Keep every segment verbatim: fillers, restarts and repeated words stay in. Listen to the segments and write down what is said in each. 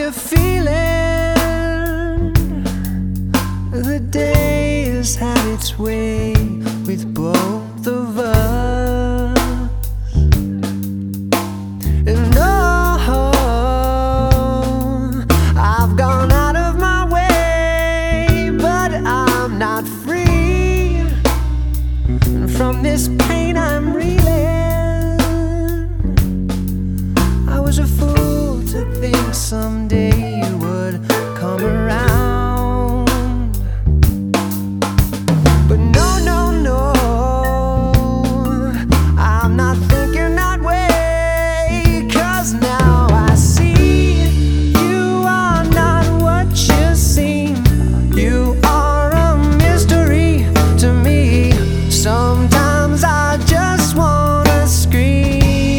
you feeling? The day has had its way with both of us, and oh, I've gone out of my way, but I'm not free from this pain I'm reeling. I was a fool to think someday you would come around, but no, no, no, I'm not thinking that way, 'cause now I see you are not what you seem. You are a mystery to me. Sometimes I just wanna scream.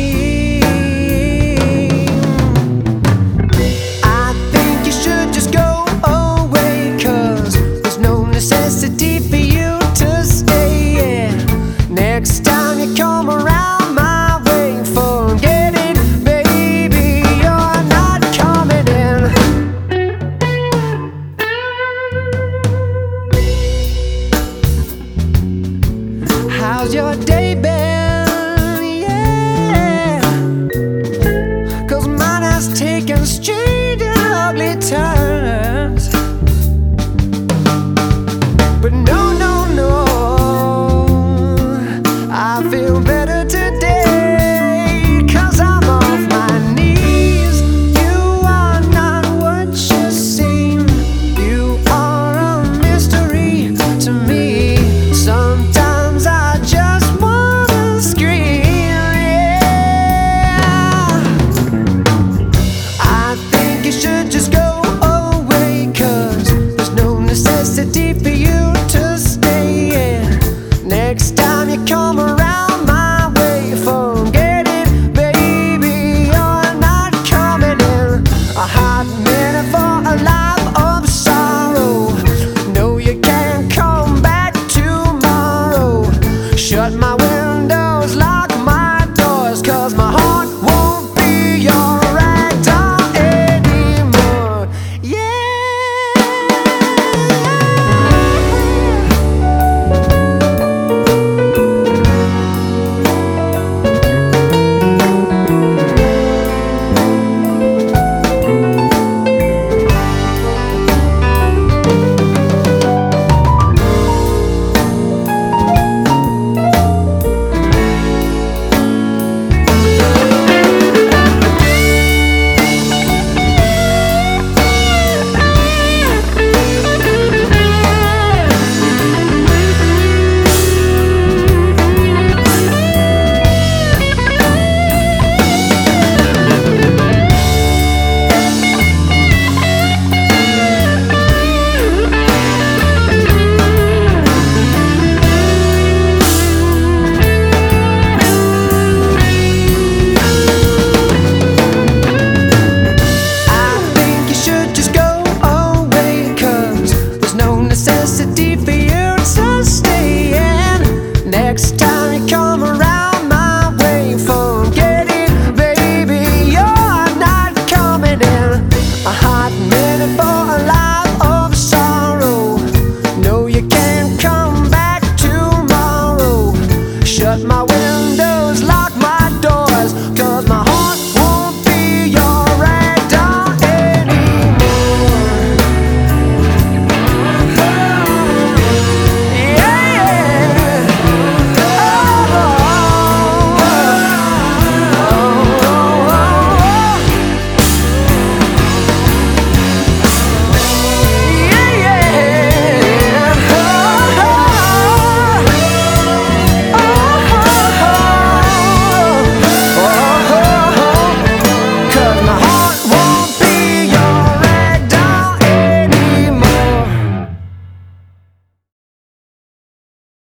I think you should just go away, 'cause there's no necessity for you to stay. Next time you come around my way, forget it, baby, you're not coming in. How's your day been? Yeah, 'cause mine has taken strange and ugly turns. But no, no, no, I feel better today, 'cause I'm off my knees. You are not what you seem. You are a mystery to me. Sometimes I just wanna scream, yeah. I think you should just go away, 'cause there's no necessity for you to stay. Next time you come around my way, forget it, baby, you're not coming in. A hot minute for a life of sorrow. No, you can't come back tomorrow. Shut my windows, lock my doors, 'cause my heart won't be your ragdoll anymore. Yeah. Necessity for you to stay in. Next time you come around my way, forget it, baby, you're not coming in. A hot minute for a life of sorrow. No, you can't come back tomorrow. Shut my window.